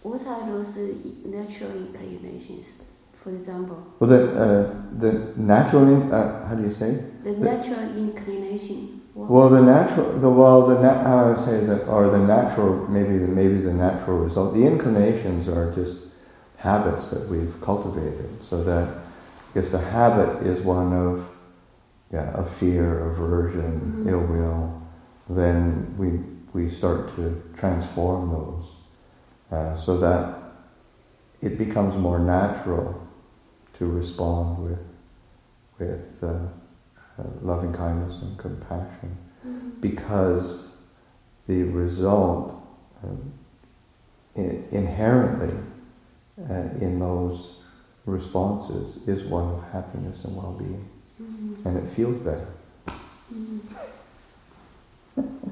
What are those natural inclinations, for example? Well, the natural, how do you say? The natural inclination. Well, the natural, how I would say that, or the natural, maybe the natural result. The inclinations are just habits that we've cultivated. So that if the habit is one of fear, aversion, ill will, then we start to transform those so that it becomes more natural to respond with loving kindness and compassion, because the result inherently in those responses is one of happiness and well-being, and it feels better.